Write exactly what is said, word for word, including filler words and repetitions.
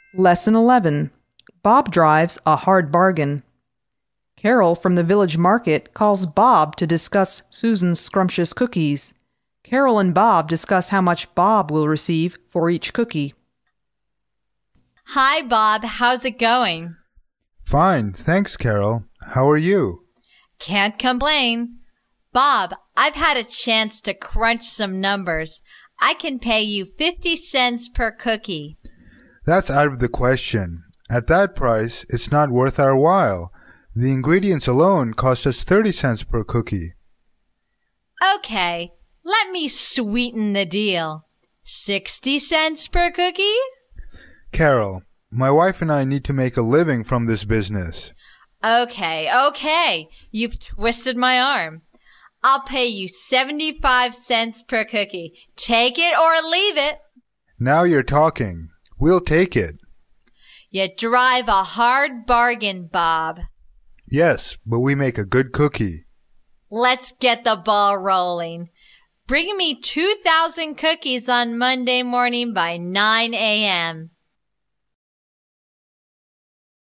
Lesson eleven. Bob drives a hard bargain. Carol from the village market calls Bob to discuss Susan's scrumptious cookies. Carol and Bob discuss how much Bob will receive for each cookie. Hi, Bob. How's it going? Fine, thanks, Carol. How are you? Can't complain. Bob, I've had a chance to crunch some numbers. I can pay you fifty cents per cookie. That's out of the question. At that price, it's not worth our while. The ingredients alone cost us thirty cents per cookie. Okay, let me sweeten the deal. sixty cents per cookie? Carol, my wife and I need to make a living from this business. Okay, okay. You've twisted my arm. I'll pay you seventy-five cents per cookie. Take it or leave it. Now you're talking. We'll take it. You drive a hard bargain, Bob. Yes, but we make a good cookie. Let's get the ball rolling. Bring me two thousand cookies on Monday morning by nine a.m.